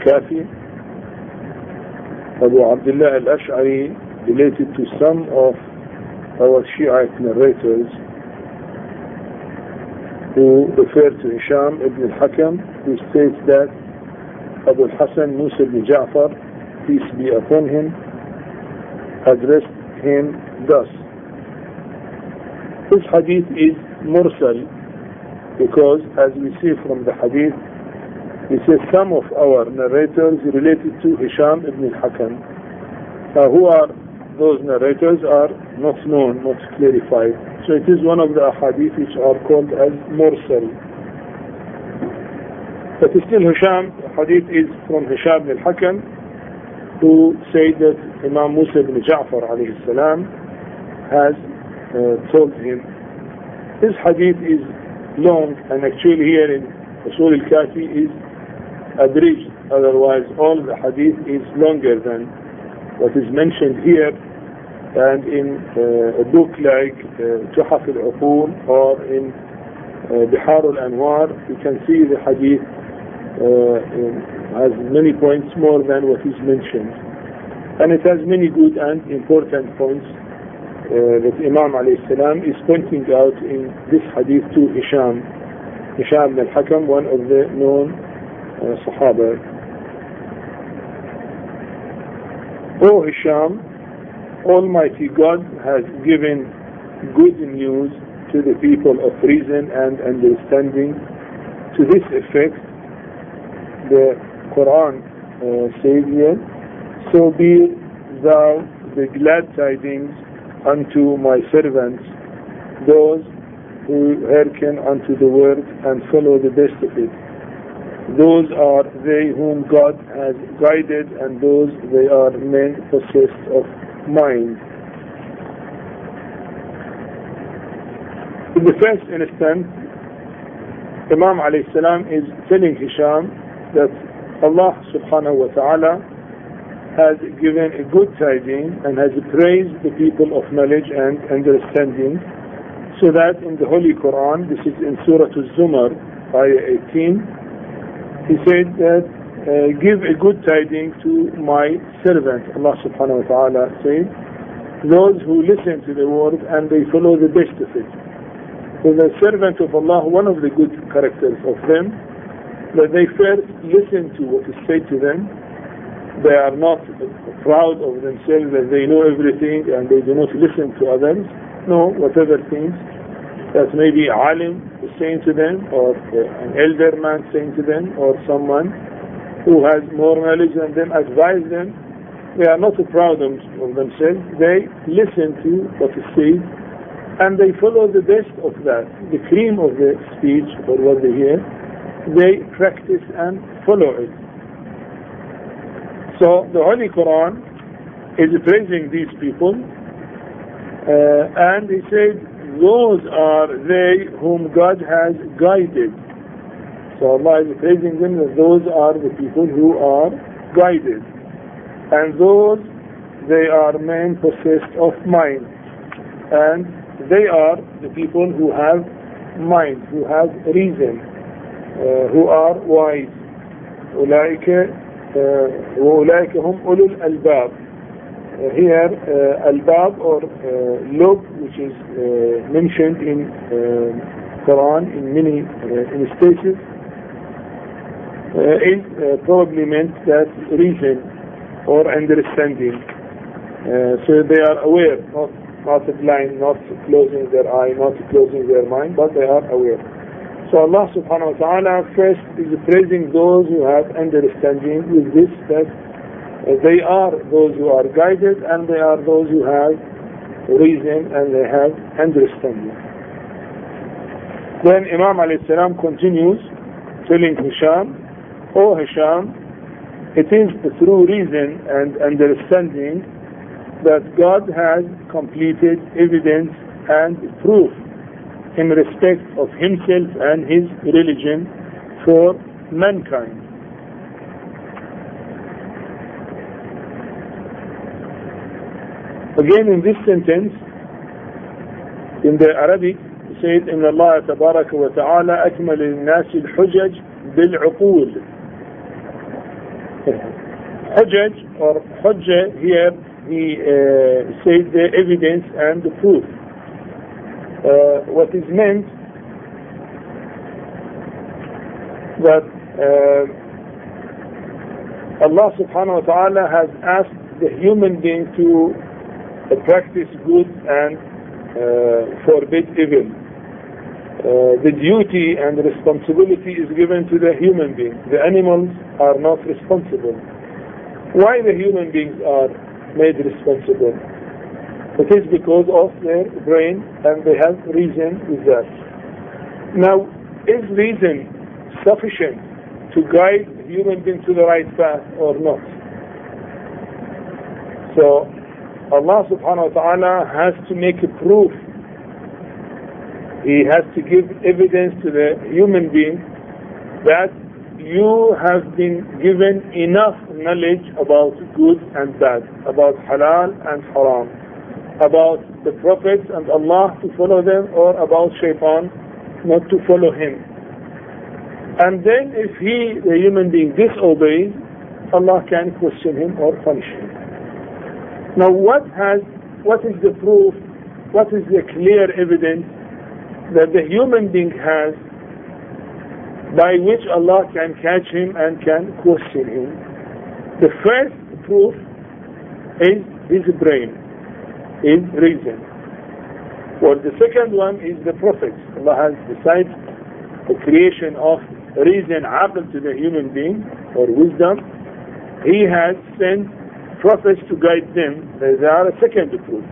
al-Kafi, Abu Abdullah al-Ash'ari related to some of our Shiite narrators who refer to Hisham ibn al-Hakam, who states that Abu al-Hasan Musa ibn Ja'far, peace be upon him, addressed him thus. This hadith is mursal because, as we see from the hadith, it says some of our narrators related to Hisham ibn al-Hakam. Now, who are those narrators are not known, not clarified. So it is one of the hadith which are called as mursal. But still Hisham, hadith is from Hisham ibn al-Hakam, who said that Imam Musa ibn Ja'far alayhi salam has told him. This hadith is long, and actually here in Usul al-Kafi is abridged, otherwise all the hadith is longer than what is mentioned here. And in a book like Tuhaf al-Uqul or in Bihar al-Anwar, you can see the hadith has many points more than what is mentioned, and it has many good and important points that Imam alayhi salam is pointing out in this hadith to Hisham ibn al-Hakam, one of the known Sahaba. O Hisham, Almighty God has given good news to the people of reason and understanding. To this effect, the Quran says here, so be thou the glad tidings unto my servants, those who hearken unto the word and follow the best of it. Those are they whom God has guided, and those they are men possessed of mind. In the first instance, Imam alayhi salam is telling Hisham that Allah subhanahu wa ta'ala has given a good tidings and has praised the people of knowledge and understanding, so that in the Holy Quran, this is in Surah Al-Zumar, ayah 18, he said that give a good tidings to my servant. Allah subhanahu wa ta'ala said, those who listen to the word and they follow the best of it. So the servant of Allah, one of the good characters of them, that they first listen to what is said to them. They are not proud of themselves that they know everything and they do not listen to others. No, whatever things that maybe alim is saying to them, or an elder man saying to them, or someone who has more knowledge than them advise them, they are not proud of themselves. They listen to what is said and they follow the best of that, the cream of the speech or what they hear. They practice and follow it. So the Holy Quran is praising these people, and he said, those are they whom God has guided. So Allah is praising them that those are the people who are guided, and those they are men possessed of mind, and they are the people who have mind, who have reason, who are wise. وَأُولَٰئِكَ هُمْ أُولُو الْأَلْبَابِ. Here, albab or lub, which is mentioned in Quran in many instances, is probably meant that reason or understanding. So they are aware, not blind, not closing their eye, not closing their mind, but they are aware. So Allah subhanahu wa ta'ala first is praising those who have understanding with this, that they are those who are guided and they are those who have reason and they have understanding. Then Imam alayhi salam continues telling Hisham, O Hisham, it is through reason and understanding that God has completed evidence and proof in respect of himself and his religion for mankind. Again in this sentence, in the Arabic, it said, إن الله تبارك وتعالى أكمل للناس الحجج بالعقول. Hujjaj or Hujjah here, he says the evidence and the proof. What is meant that Allah subhanahu wa ta'ala has asked the human being to practice good and forbid evil. The duty and the responsibility is given to the human being. The animals are not responsible. Why the human beings are made responsible? It is because of their brain, and they have reason with that. Now, is reason sufficient to guide human beings to the right path or not? So Allah subhanahu wa ta'ala has to make a proof. He has to give evidence to the human being that you have been given enough knowledge about good and bad, about halal and haram, about the prophets and Allah to follow them, or about shaitan not to follow him. And then if he, the human being, disobeys, Allah can question him or punish him. Now what is the proof, what is the clear evidence that the human being has by which Allah can catch him and can question him? The first proof is his brain, is reason. Well, the second one is the prophets. Allah has decided the creation of reason, aql, to the human being, or wisdom. He has sent prophets to guide them. They are a second proof.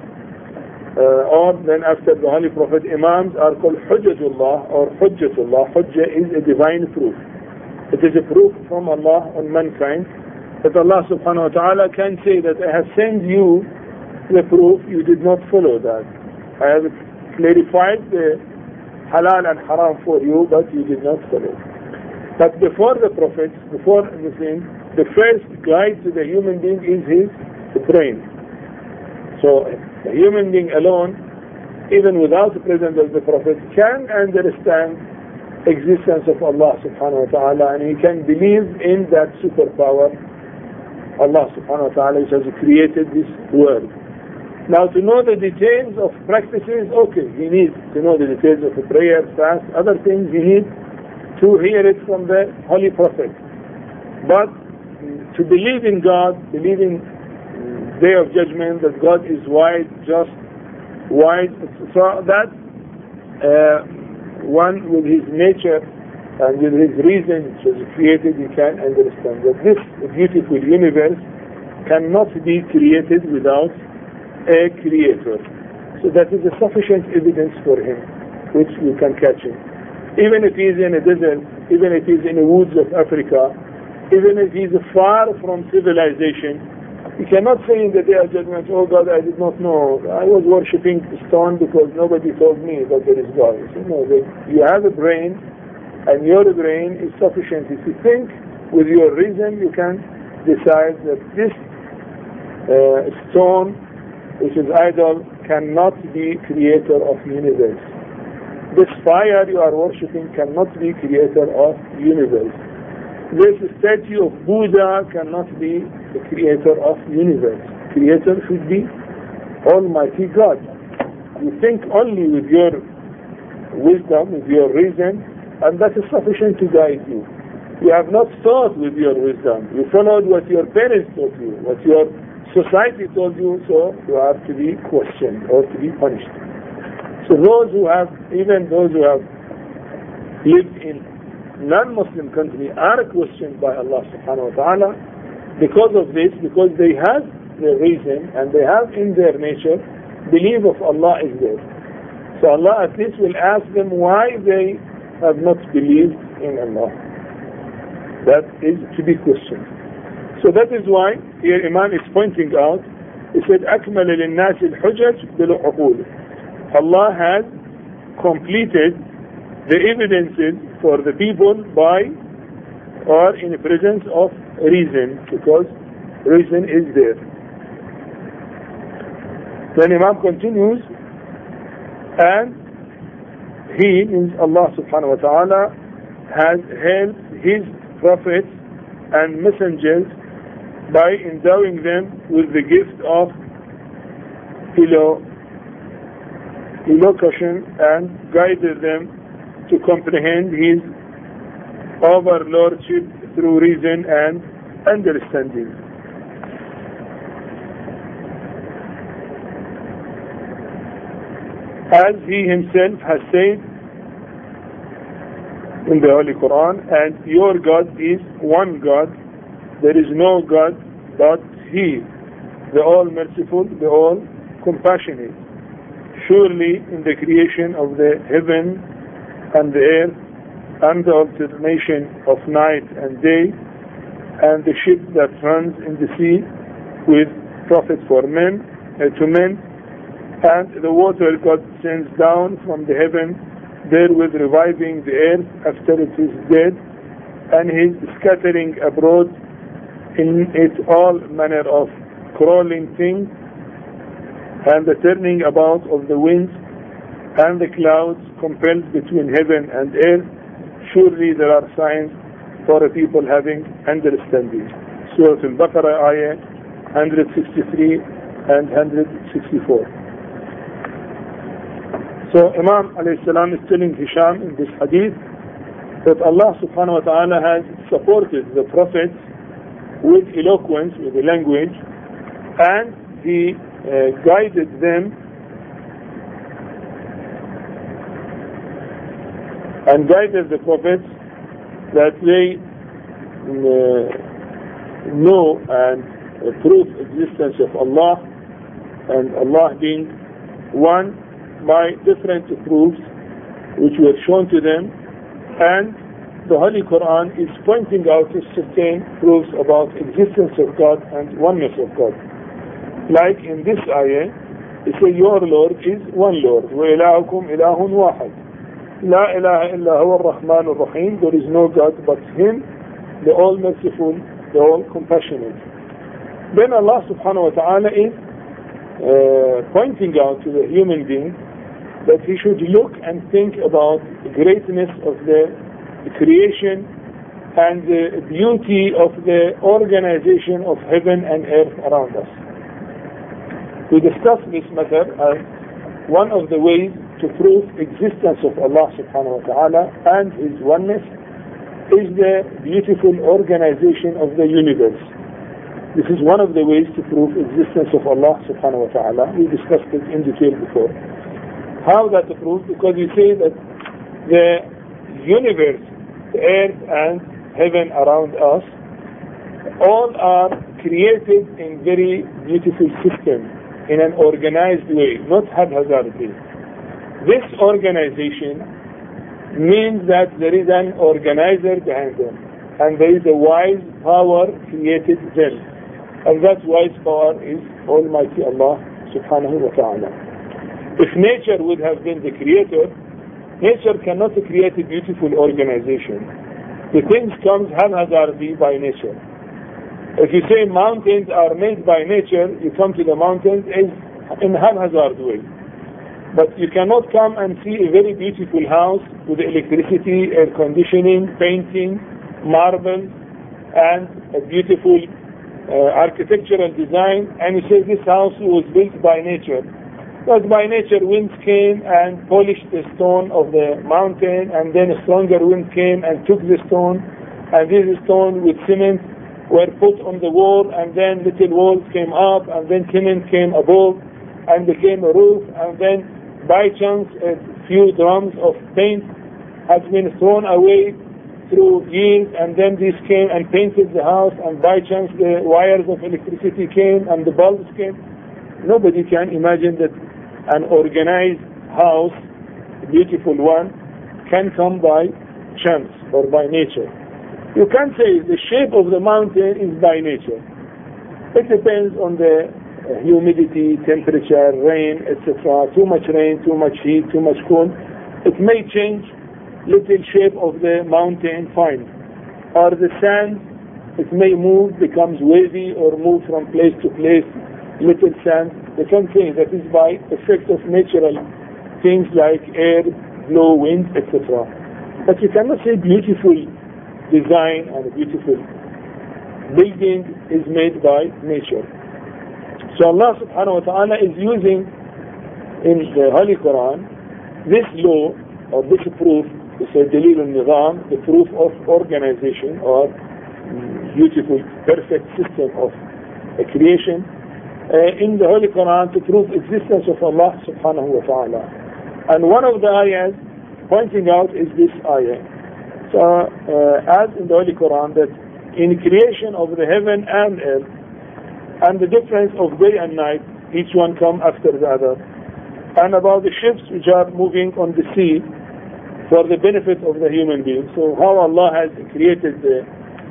Or then after the Holy Prophet, Imams are called Hujjatullah or Hujjatullah. Hujjah is a divine proof. It is a proof from Allah on mankind that Allah subhanahu wa ta'ala can say that I have sent you the proof, you did not follow that. I have clarified the halal and haram for you, but you did not follow. But before the prophets, before anything, the first guide to the human being is his brain. So the human being alone, even without the presence of the prophet, can understand existence of Allah subhanahu wa ta'ala, and he can believe in that superpower, Allah subhanahu wa ta'ala, which has created this world. Now, to know the details of practices, okay, he needs to know the details of the prayer, fast, other things he needs to hear it from the Holy Prophet. But to believe in God, believe in Day of Judgment, that God is wide, just, wide, so that one with his nature and with his reason which was created, he can understand that this beautiful universe cannot be created without a creator. So that is a sufficient evidence for him, which you can catch him. Even if he is in a desert, even if he is in the woods of Africa, even if he is far from civilization, he cannot say in the Day of Judgment, oh God, I did not know. I was worshipping stone because nobody told me that there is God. So, no, you have a brain, and your brain is sufficient. If you think with your reason, you can decide that this stone, which is idol, cannot be creator of universe. This fire you are worshipping cannot be creator of universe. This statue of Buddha cannot be the creator of universe. Creator should be Almighty God. You think only with your wisdom, with your reason, and that is sufficient to guide you. You have not thought with your wisdom. You followed what your parents taught you, what your society told you, so you have to be questioned or to be punished. So those who have, even those who have lived in non-Muslim country are questioned by Allah subhanahu wa ta'ala because of this, because they have the reason and they have in their nature belief of Allah is there. So Allah at least will ask them why they have not believed in Allah. That is to be questioned. So that is why here Imam is pointing out, he said, أكمل للناس الحجج بالعقول. Allah has completed the evidences for the people by or in the presence of reason, because reason is there. Then Imam continues, and he, means Allah subhanahu wa ta'ala, has helped his prophets and messengers by endowing them with the gift of elocution and guided them to comprehend His overlordship through reason and understanding. As He Himself has said in the Holy Quran, and your God is one God, there is no God but He, the All-Merciful, the All-Compassionate. Surely in the creation of the heaven and the earth, and the alternation of night and day, and the ship that runs in the sea with profit for men, to men, and the water God sends down from the heaven, therewith reviving the earth after it is dead, and His scattering abroad in it all manner of crawling things, and the turning about of the winds, and the clouds compelled between heaven and earth. Surely there are signs for a people having understanding. Surah Al-Baqarah, ayah 163 and 164. So Imam alayhi salam is telling Hisham in this hadith that Allah subhanahu wa ta'ala has supported the prophets with eloquence, with the language, and He guided them and guided the prophets that they know and prove existence of Allah, and Allah being one, by different proofs which were shown to them, and the Holy Quran is pointing out certain proofs about existence of God and oneness of God. Like in this ayah, it says, your Lord is one Lord. وَإِلَهُكُمْ إِلَهٌ وَاحَدٌ لَا إِلَهَ إِلَّا هُوَ الرَّحْمَنُ الرَّحِيمُ. There is no God but Him, the All-Merciful, the All-Compassionate. Then Allah subhanahu wa ta'ala is pointing out to the human being that he should look and think about the greatness of the creation and the beauty of the organization of heaven and earth around us. We discussed this matter as one of the ways to prove existence of Allah subhanahu wa ta'ala and His oneness is the beautiful organization of the universe. This is one of the ways to prove existence of Allah subhanahu wa ta'ala. We discussed it in detail before. How that to prove? Because we say that the universe, the earth and heaven around us, all are created in very beautiful system, in an organized way, not haphazardly. This organization means that there is an organizer behind them, and there is a wise power created them, and that wise power is Almighty Allah subhanahu wa ta'ala. If nature would have been the creator, nature cannot create a beautiful organization. The things comes haphazardly by nature. If you say mountains are made by nature, you come to the mountains in a haphazard way. But you cannot come and see a very beautiful house with electricity, air conditioning, painting, marble, and a beautiful architectural design, and you say this house was built by nature. Because by nature winds came and polished the stone of the mountain, and then a stronger wind came and took the stone, and this stone with cement were put on the wall, and then little walls came up, and then cement came above and became a roof, and then by chance a few drums of paint had been thrown away through years, and then this came and painted the house, and by chance the wires of electricity came and the bulbs came. Nobody can imagine that an organized house, a beautiful one, can come by chance or by nature. You can't say the shape of the mountain is by nature. It depends on the humidity, temperature, rain, etc. Too much rain, too much heat, too much cold. It may change little shape of the mountain, fine. Or the sand, it may move, becomes wavy, or move from place to place, little sand. The same thing that is by effect of natural things like air, blow, wind, etc. But you cannot say beautiful design and beautiful building is made by nature. So Allah subhanahu wa ta'ala is using in the Holy Quran this law or this proof, it's a dalil al-nizam, the proof of organization or beautiful, perfect system of creation in the Holy Quran to prove existence of Allah subhanahu wa ta'ala. And one of the ayahs pointing out is this ayah. So as in the Holy Quran that in creation of the heaven and earth and the difference of day and night, each one come after the other, and about the ships which are moving on the sea for the benefit of the human being. So how Allah has created the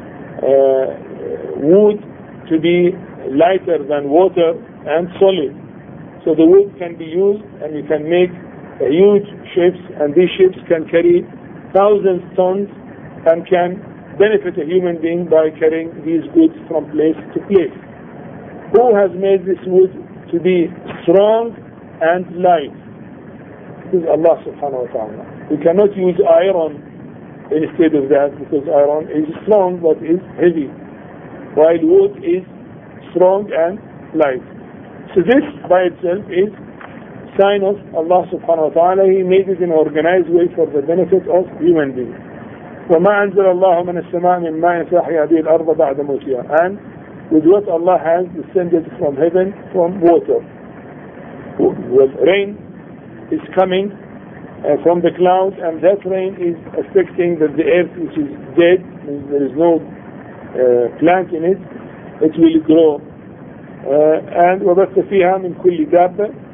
wood to be lighter than water and solid. So the wood can be used and you can make huge ships, and these ships can carry thousands of tons and can benefit a human being by carrying these goods from place to place. Who has made this wood to be strong and light? This is Allah subhanahu wa ta'ala. We cannot use iron instead of that, because iron is strong but is heavy, while wood is strong and light. So this by itself is sign of Allah subhanahu wa ta'ala. He made it in an organized way for the benefit of human beings. وَمَا أَنزَلَ اللَّهُ مِنَ السَّمَاءِ مِنْ مَاءٍ فَأَحْيَا بِهِ الْأَرْضَ بَعْدَ مَوْتِهَا. And with what Allah has descended from heaven, from water. Well, rain is coming from the clouds, and that rain is affecting the earth, which is dead, there is no plant in it, it will grow. And وَبَثَّ فِيهَا مِنْ كُلِّ دَابَّةٍ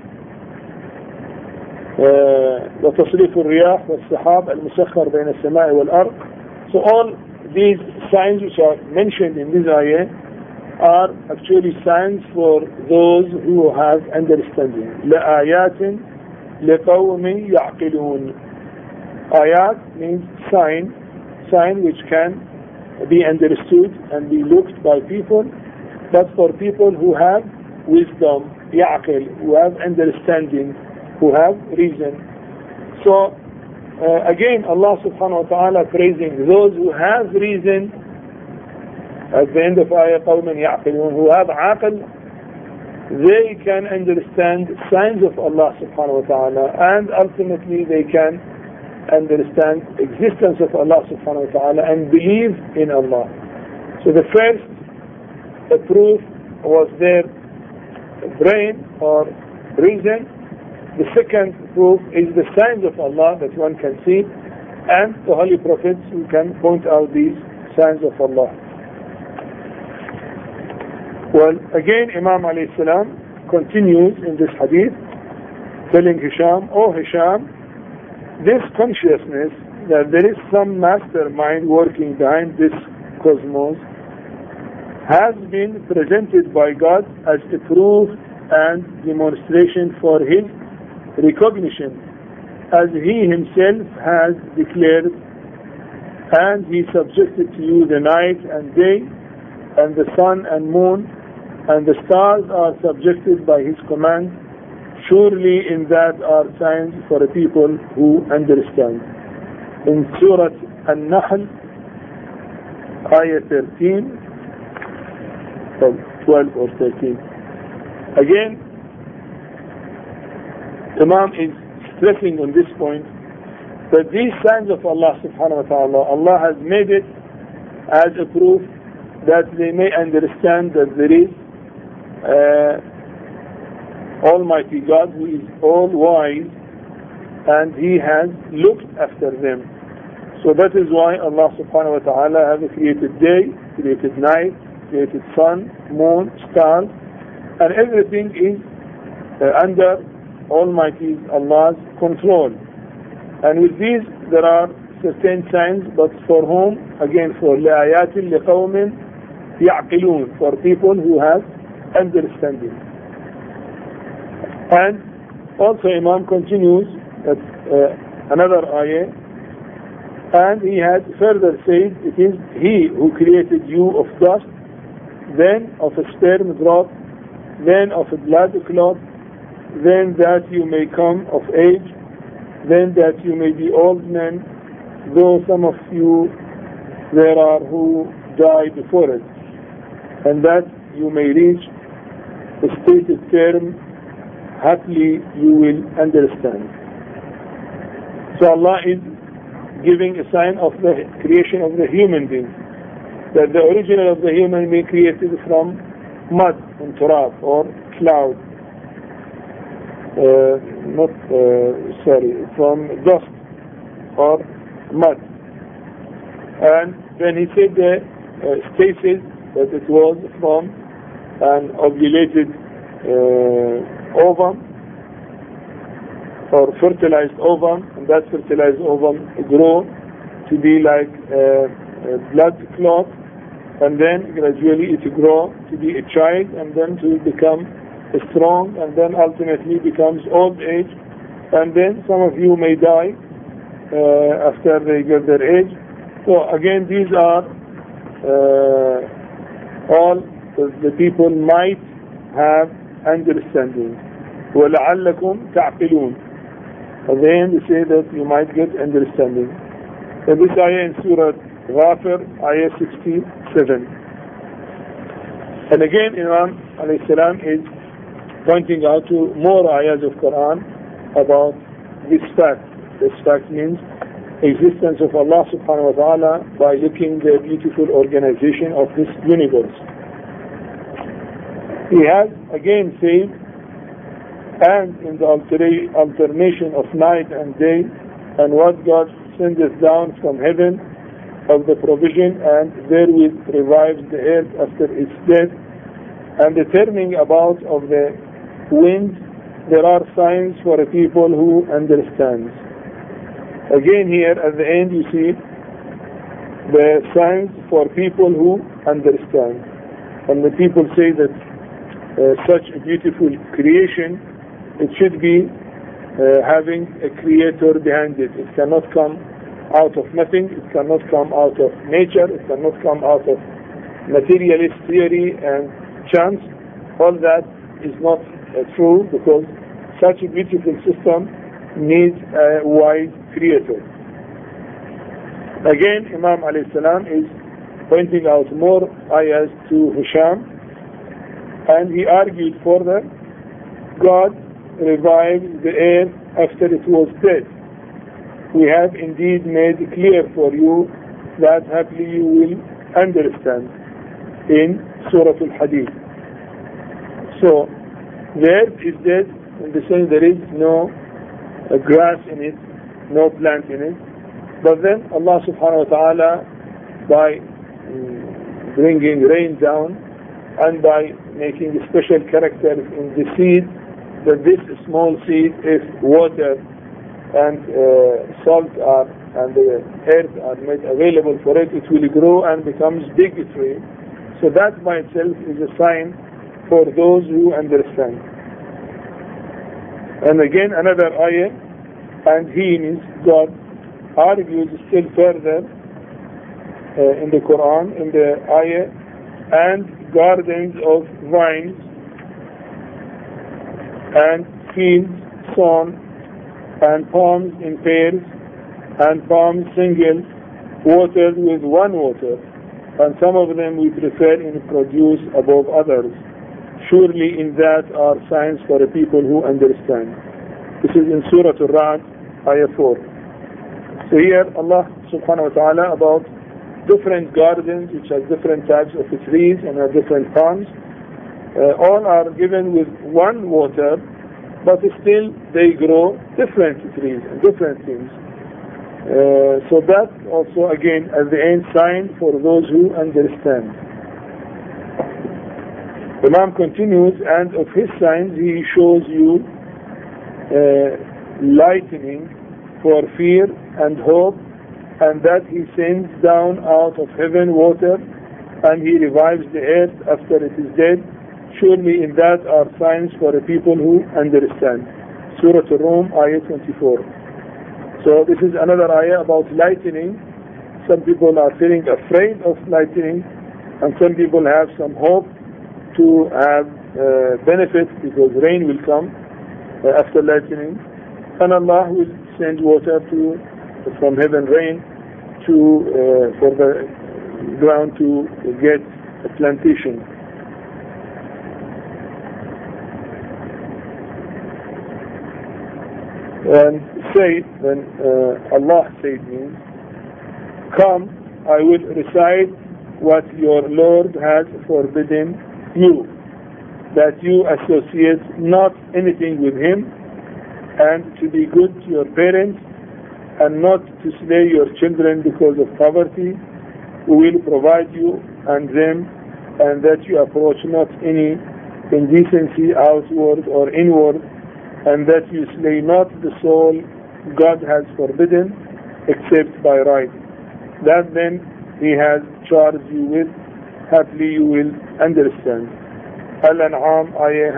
وتصريف الرياح والسحاب المسخر بين السماء والأرض. So all these signs which are mentioned in this ayah are actually signs for those who have understanding. لآيات لقوم يعقلون. Ayat means sign which can be understood and be looked by people, but for people who have wisdom, يعقل, who have understanding, who have reason. So again Allah subhanahu wa ta'ala praising those who have reason at the end of ayah قوم يعقلون, who have aql, they can understand signs of Allah subhanahu wa ta'ala, and ultimately they can understand existence of Allah subhanahu wa ta'ala and believe in Allah. So the first proof was their brain or reason. The second proof is the signs of Allah that one can see, and the holy prophets who can point out these signs of Allah. Well, again Imam alayhi salam continues in this hadith telling Hisham, "Oh Hisham, this consciousness that there is some mastermind working behind this cosmos has been presented by God as a proof and demonstration for His recognition, as He Himself has declared, and He subjected to you the night and day, and the sun and moon, and the stars are subjected by His command. Surely in that are signs for the people who understand." In Surah An-Nahl, ayah 13, 12 or 13. Again, Imam is stressing on this point that these signs of Allah subhanahu wa ta'ala, Allah has made it as a proof that they may understand that there is Almighty God who is all wise, and He has looked after them. So that is why Allah subhanahu wa ta'ala has created day, created night, created sun, moon, stars, and everything is under Almighty Allah's control. And with these there are certain signs, but for whom? Again, for لآيات لقوم يعقلون, for people who have understanding. And also Imam continues at another ayah, and he has further said, it is He who created you of dust, then of a sperm drop, then of a blood clot, then that you may come of age, then that you may be old men, though some of you there are who die before it. and that you may reach a stated term, happily you will understand. So Allah is giving a sign of the creation of the human being, that the original of the human being created from mud and turab or cloud, from dust or mud. And when he said the stated that it was from an ovulated ovum or fertilized ovum, and that fertilized ovum grow to be like a blood clot, and then gradually it grow to be a child, and then to become strong, and then ultimately becomes old age, and then some of you may die after they get their age. So again, these are all the people might have understanding. وَلَعَلَّكُمْ تَعْقِلُونَ. At the end, they say that you might get understanding. And this ayah in Surah Ghafir, ayah 67. And again, Imam alayhi salam is pointing out to more ayahs of Quran about this fact. This fact means existence of Allah subhanahu wa ta'ala by looking the beautiful organization of this universe. He has again said, and in the alternation of night and day, and what God sendeth down from heaven of the provision, and therewith revives the earth after its death, and the turning about of the wind, there are signs for a people who understand. Again here at the end you see the signs for people who understand. And the people say that such a beautiful creation, it should be having a creator behind it. It cannot come out of nothing, it cannot come out of nature, it cannot come out of materialist theory and chance. All that is not true, because such a beautiful system needs a wise creator. Again, Imam alayhi salam is pointing out more ayahs to Hisham, and he argued further, God revived the earth after it was dead. We have indeed made clear for you that happily you will understand, in Surah Al-Hadid. So, the earth is dead in the sense there is no grass in it, no plant in it. But then Allah subhanahu wa ta'ala, by bringing rain down and by making special characters in the seed, that this small seed, if water and salt are and the earth are made available for it, it will grow and becomes big tree. So that by itself is a sign for those who understand. And again another ayah, and he means God, argues still further in the Quran, in the ayah, and gardens of vines and fields sown, and palms in pairs, and palms single, watered with one water, and some of them we prefer in produce above others. Surely in that are signs for the people who understand. This is in Surah Al-Ra'd, ayah 4. So here Allah subhanahu wa ta'ala about different gardens which have different types of trees and have different palms. All are given with one water, but still they grow different trees and different things. So that also again at the end sign for those who understand. The Imam continues, and of his signs he shows you lightning for fear and hope, and that he sends down out of heaven water, and he revives the earth after it is dead. Surely in that are signs for the people who understand. Surah Al-Rum, ayah 24. So this is another ayah about lightning. Some people are feeling afraid of lightning, and some people have some hope to have benefit because rain will come after lightning, and Allah will send water from heaven, rain for the ground to get a plantation. And say, when Allah said means, come, I will recite what your Lord has forbidden you, that you associate not anything with Him, and to be good to your parents, and not to slay your children because of poverty. We will provide you and them, and that you approach not any indecency outward or inward, and that you slay not the soul God has forbidden except by right. That then He has charged you with, haply you will understand. Al-An'am, ayah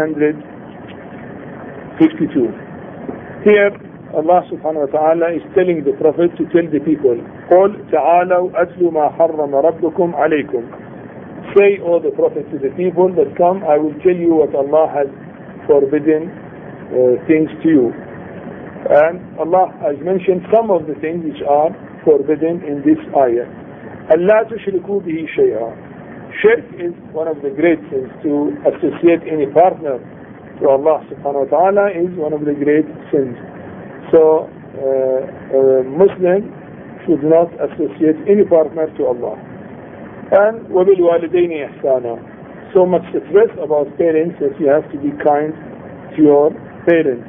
152. Here Allah subhanahu wa ta'ala is telling the Prophet to tell the people, قُلْ تَعَالَوْا أَتْلُ مَا حَرَّمَ رَبُّكُمْ عَلَيْكُمْ. Say, O the Prophet, to the people that come, I will tell you what Allah has forbidden things to you. And Allah has mentioned some of the things which are forbidden in this ayah. أَلَّا تُشْرِكُوا بِهِ شَيْئًا. Shirk is one of the great sins. To associate any partner to Allah subhanahu wa ta'ala is one of the great sins. So a Muslim should not associate any partner to Allah. And وَبِالْوَالِدَيْنِ إِحْسَانًا. So much stress about parents that you have to be kind to your parents.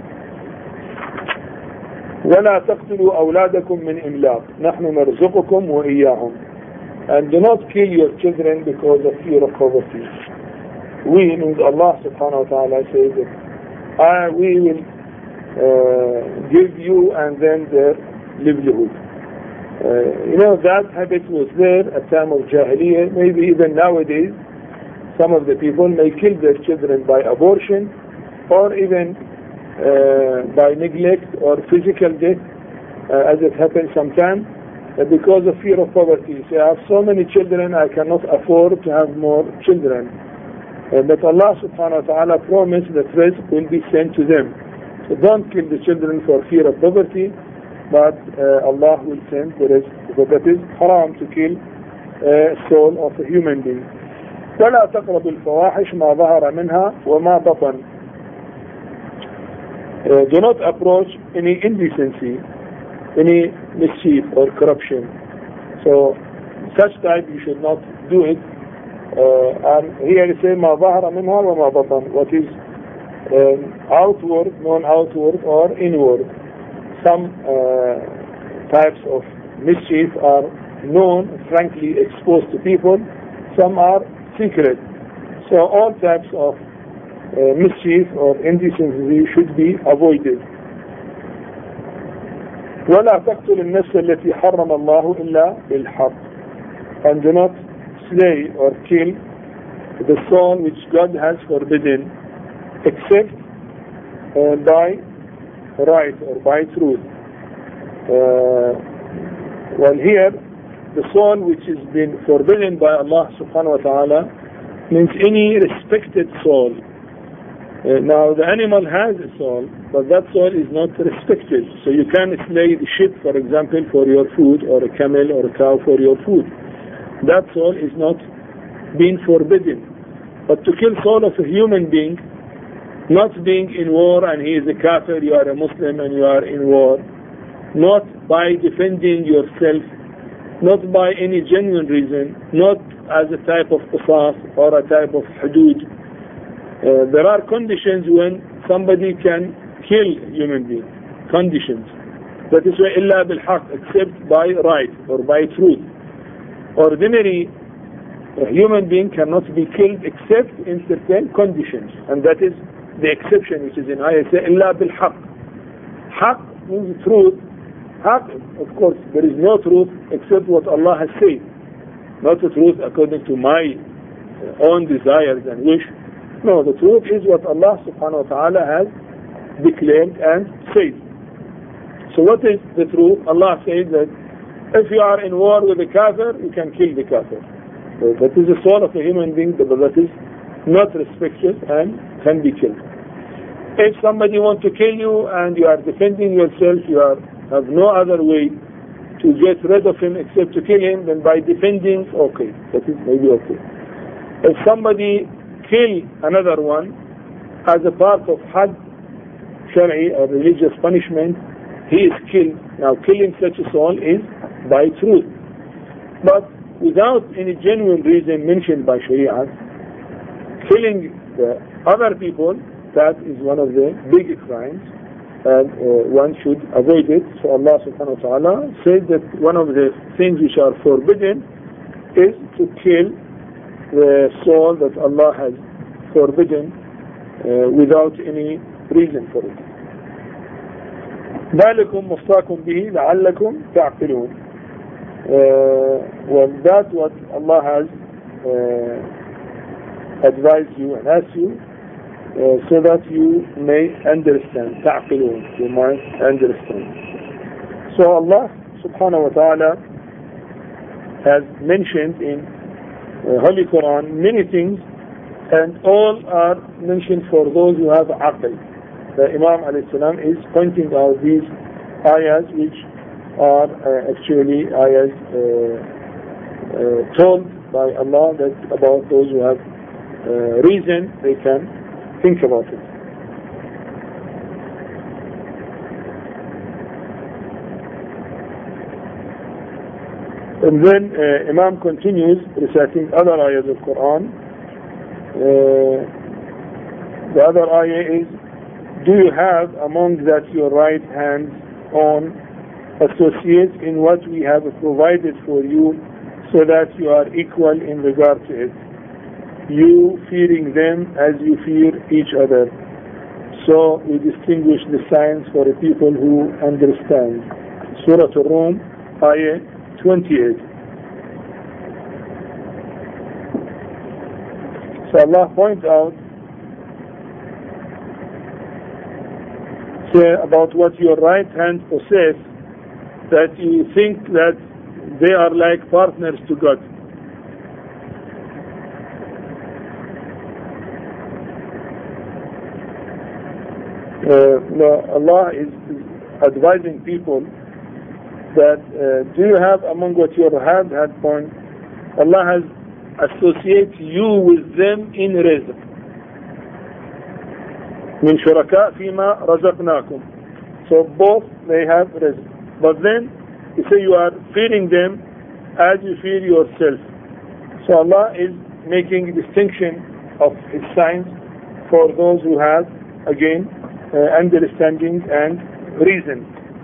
وَلَا تَقْتُلُوا أَوْلَادَكُمْ مِنْ إِمْلَاقٍ نَحْنُ نَرْزُقُكُمْ وَإِيَّاهُمْ. And do not kill your children because of fear of poverty. We, means Allah subhanahu wa ta'ala, says that we will give you and then their livelihood. That habit was there at time of Jahiliyyah. Maybe even nowadays some of the people may kill their children by abortion, or even by neglect or physical death, as it happens sometimes, because of fear of poverty. So I have so many children, I cannot afford to have more children. But Allah subhanahu wa ta'ala promised that rizq will be sent to them. So don't kill the children for fear of poverty, but Allah will send the rizq. So that is haram to kill a soul of a human being. وَلَا تَقْرَبُوا الْفَوَاحِشْ مَا ظَهَرَ مِنْهَا وَمَا بَطَنَ. Do not approach any indecency, any mischief or corruption. So such type you should not do it. And here it says مَا ظَهَرَ مِنْهَا وَمَا بَطَنَ. What is outward, non-outward or inward. Some types of mischief are known, frankly exposed to people. Some are secret. So all types of mischief or indecency should be avoided. وَلَا تَقْتُلُ النَّفْسَ الَّتِي حَرَّمَ اللَّهُ إِلَّا بِالْحَقِّ. And do not slay or kill the soul which God has forbidden except by right or by truth. Well, here the soul which has been forbidden by Allah subhanahu wa ta'ala means any respected soul. Now the animal has a soul, but that soul is not respected. So you can slay the sheep, for example, for your food, or a camel or a cow for your food. That soul is not being forbidden. But to kill soul of a human being, not being in war and he is a kafir, you are a Muslim and you are in war, not by defending yourself, not by any genuine reason, not as a type of qisas or a type of hudud. There are conditions when somebody can kill human beings. Conditions. That is why illa bil haqq, except by right or by truth. Ordinary a human being cannot be killed except in certain conditions, and that is the exception which is in ayah say illa bil haqq. Haqq means truth. Haqq, of course, there is no truth except what Allah has said, not the truth according to my own desires and wish. No, the truth is what Allah subhanahu wa ta'ala has declared and said. So what is the truth? Allah says that if you are in war with a kafir, you can kill the kafir. So that is the soul of a human being, but that is not respected and can be killed. If somebody wants to kill you and you are defending yourself, you have no other way to get rid of him except to kill him, then by defending, okay, that is maybe okay. If somebody kill another one as a part of had, Shari'i or religious punishment, he is killed. Now killing such a soul is by truth. But without any genuine reason mentioned by Sharia, killing the other people, that is one of the big crimes, and one should avoid it. So Allah subhanahu wa ta'ala said that one of the things which are forbidden is to kill the soul that Allah has forbidden without any reason for it. ذَلِكُمْ وَصَّاكُمْ بِهِ لَعَلَّكُمْ تَعْقِلُونَ. Well, that's what Allah has advised you and asked you, so that you may understand. تَعْقِلُونَ, you might understand. So Allah subhanahu wa ta'ala has mentioned in Holy Quran many things, and all are mentioned for those who have aql. The Imam alayhi salam is pointing out these ayahs which are actually ayahs told by Allah that about those who have reason, they can think about it. And then Imam continues reciting other ayahs of Quran. The other ayah is, do you have among that your right hand on associates in what we have provided for you, so that you are equal in regard to it, you fearing them as you fear each other? So we distinguish the signs for the people who understand. Surah Al-Rum, ayah 28. So Allah points out about what your right hand possess, that you think that they are like partners to God. Allah is advising people that do you have among what your hand had point, Allah has associated you with them in rizq. من شركاء فيما رزقناكم. So both they have rizq. But then you say you are feeding them as you feed yourself. So Allah is making a distinction of His signs for those who have, again, understanding and reason.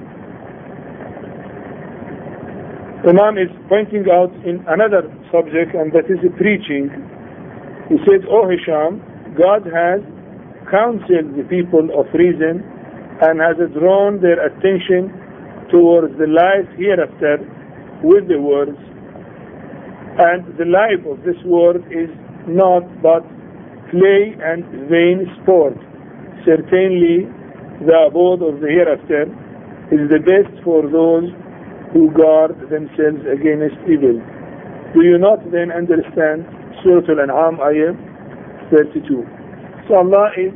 Imam is pointing out in another subject, and that is preaching. He says, O Hisham, God has counseled the people of reason and has drawn their attention towards the life hereafter with the words, and the life of this world is not but play and vain sport. Certainly the abode of the hereafter is the best for those who guard themselves against evil. Do you not then understand? Surah Al-An'am, ayah 32. So Allah is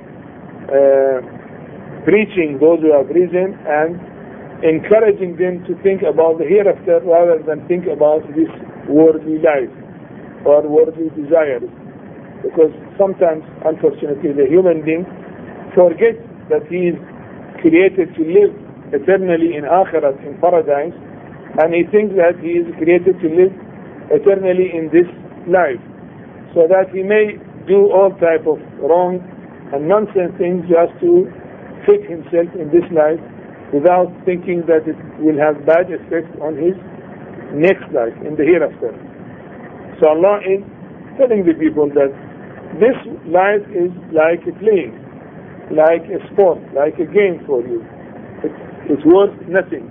preaching those who have reason and encouraging them to think about the hereafter rather than think about this worldly life or worldly desires. Because sometimes, unfortunately, the human being forgets that he is created to live eternally in Akhirat, in paradise, and he thinks that he is created to live eternally in this life, so that he may do all type of wrong and nonsense things just to fit himself in this life, without thinking that it will have bad effect on his next life, in the hereafter. So Allah is telling the people that this life is like a playing, like a sport, like a game for you. It's worth nothing.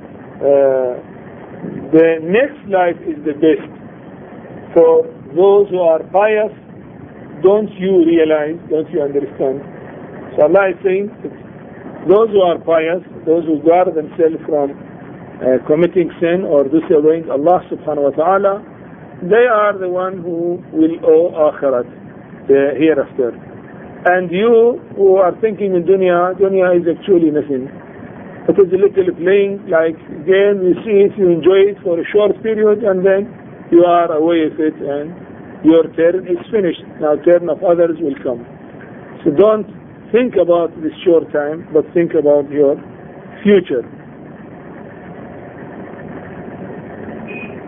The next life is the best. For those who are pious, don't you realize, don't you understand? So Allah is saying, those who are pious, those who guard themselves from committing sin or disobeying Allah subhanahu wa ta'ala, they are the one who will owe akhirat, the hereafter. And you who are thinking in dunya is actually nothing. It is a little playing like game, you see it, you enjoy it for a short period, and then you are away with it and your turn is finished. Now turn of others will come. So don't think about this short time, but think about your future.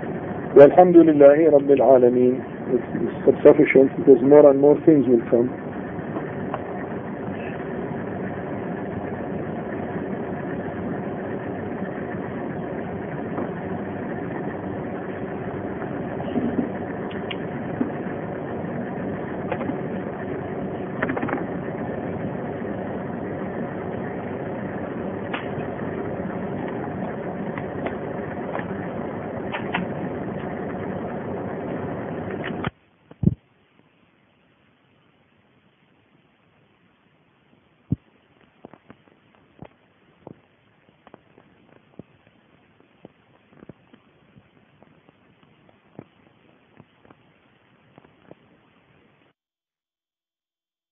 Walhamdulillahi Rabbil Alameen. It's sufficient because more and more things will come.